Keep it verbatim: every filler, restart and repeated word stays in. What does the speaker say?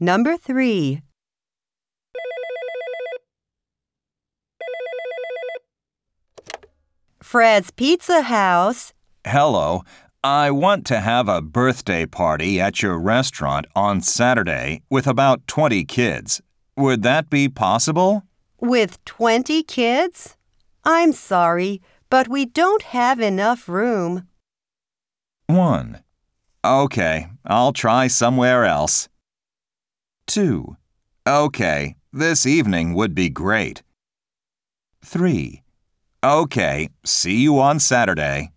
Number three. Fred's Pizza House. Hello. I want to have a birthday party at your restaurant on Saturday with about twenty kids. Would that be possible? With twenty kids? I'm sorry, but we don't have enough room. one. Okay, I'll try somewhere else. two. Okay, this evening would be great. three. Okay, see you on Saturday.